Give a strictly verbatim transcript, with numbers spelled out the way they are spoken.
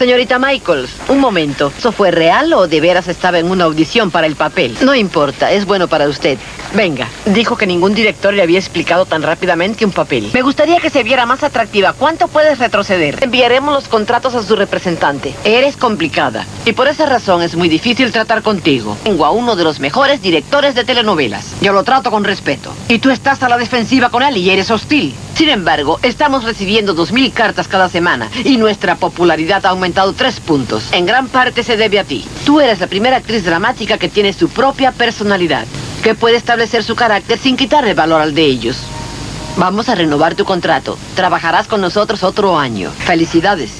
Señorita Michaels, un momento. ¿Eso fue real o de veras estaba en una audición para el papel? No importa, es bueno para usted. Venga, dijo que ningún director le había explicado tan rápidamente un papel. Me gustaría que se viera más atractiva. ¿Cuánto puedes retroceder? Enviaremos los contratos a su representante. Eres complicada y por esa razón es muy difícil tratar contigo. Tengo a uno de los mejores directores de telenovelas. Yo lo trato con respeto. Y tú estás a la defensiva con él y eres hostil. Sin embargo, estamos recibiendo dos mil cartas cada semana y nuestra popularidad ha aumentado tres puntos. En gran parte se debe a ti. Tú eres la primera actriz dramática que tiene su propia personalidad, que puede establecer su carácter sin quitarle valor al de ellos. Vamos a renovar tu contrato. Trabajarás con nosotros otro año. Felicidades.